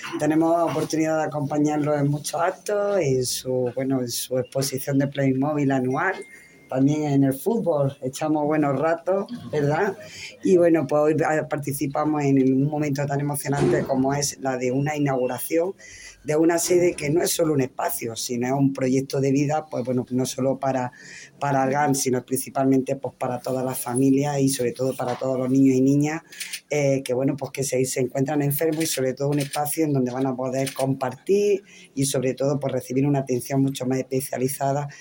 tenemos oportunidad de acompañarlo en muchos actos, en su exposición de Playmobil anual, también en el fútbol, echamos buenos ratos, ¿verdad? Y bueno, pues hoy participamos en un momento tan emocionante como es la de una inauguración de una sede que no es solo un espacio, sino es un proyecto de vida, pues bueno, no solo para el GAN, sino principalmente pues para todas las familias y sobre todo para todos los niños y niñas que bueno, pues que se encuentran enfermos y sobre todo un espacio en donde van a poder compartir y sobre todo pues recibir una atención mucho más especializada